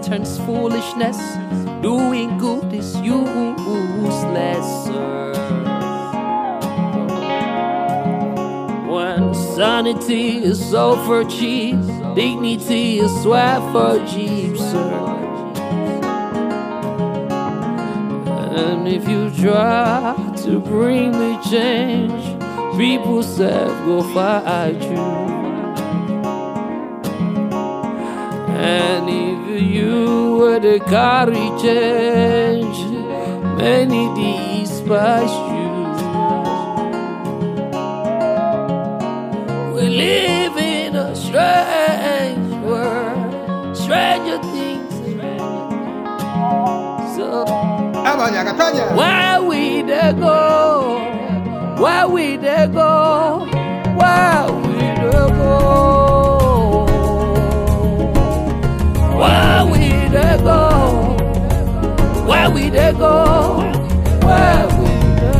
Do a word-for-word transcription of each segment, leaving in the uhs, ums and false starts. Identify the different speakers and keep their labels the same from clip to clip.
Speaker 1: turns foolishness. Doing good is useless. When sanity is sold for cheap, dignity is sweat for cheap, sir. And if you try to bring me change, people say go fight you. And if you were to carry change, many despise you. We live in a strange world, stranger things. So where we they go? Where we they go? Where we they go? Where we they go? Where we they go? Where we they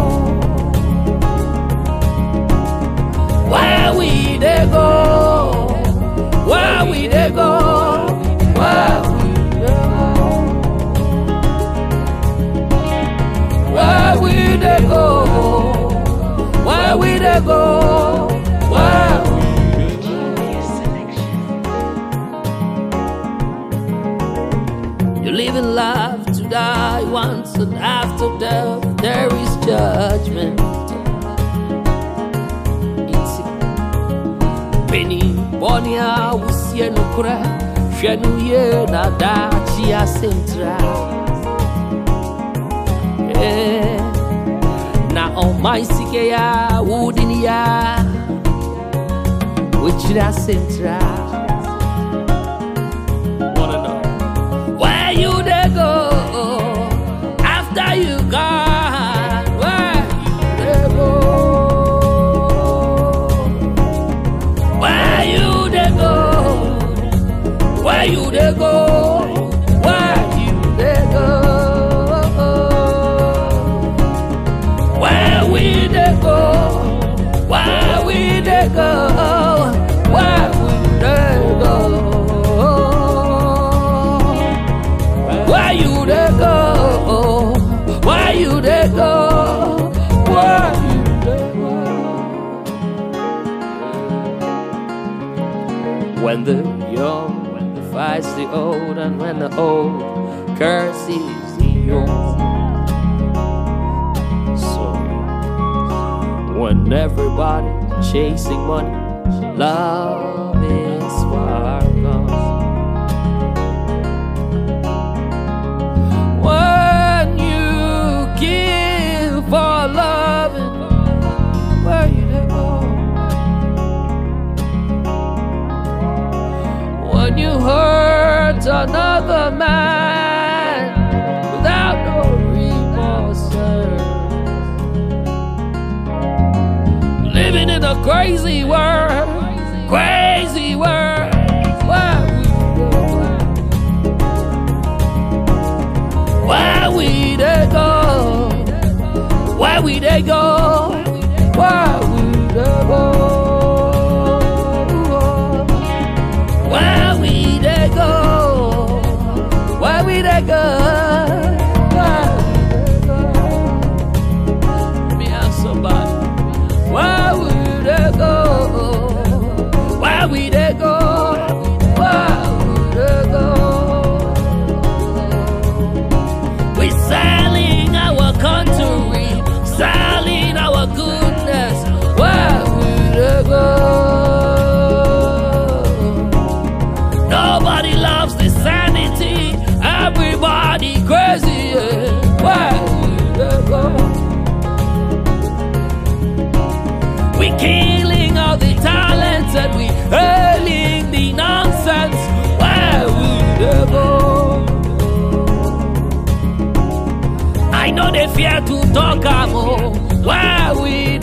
Speaker 1: go? Where we they go? Where we they go? Where Where we they go? Where we they go? Where we You live in life to die once, and after death there is judgment. It's Penny Bonia was here no cry, Shenu ye na da chia centra. Na on my sikeya woodinia, which da centra. Wanna know where you they go after you gone? Where you they go? Where you they go? Where you they go? Where you they go? Where we they go? Where we they go? Where we they go? Where you they go? Where you they go? Where you they go? When the young fights the old, and when the old curses the young. When everybody's chasing money, love is far gone. When you give for loving, where you they go? When you hurt another man without no remorse, living in a crazy world, crazy world. Where we they go? Where we they go? Where we they go? Where we they go? Where we they go? Let me ask somebody. Where we they go? Where we they go? Where we they go? We selling our country, selling our goodness. Where we they go? Nobody loves the sanity. Everybody crazy. Where we they go? We killing all the talents and we hurling the nonsense. Where would they go? I know they fear to talk about where we